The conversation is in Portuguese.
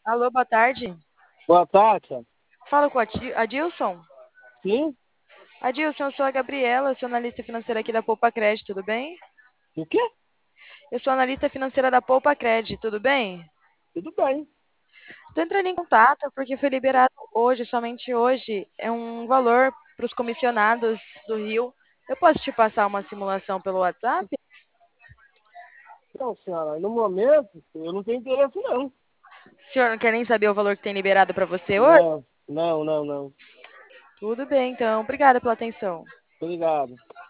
Alô, boa tarde. Boa tarde. Falo com a Adilson. Sim? Adilson, eu sou a Gabriela, eu sou analista financeira aqui da Poupa Cred, tudo bem? O quê? Eu sou analista financeira da Poupa Cred, tudo bem? Tudo bem. Estou entrando em contato porque foi liberado hoje, somente hoje, é um valor para os comissionados do Rio. Eu posso te passar uma simulação pelo WhatsApp? Não, senhora, no momento eu não tenho interesse, não. O senhor não quer nem saber o valor que tem liberado para você hoje? Não, não, não, não. Tudo bem, então. Obrigada pela atenção. Obrigado.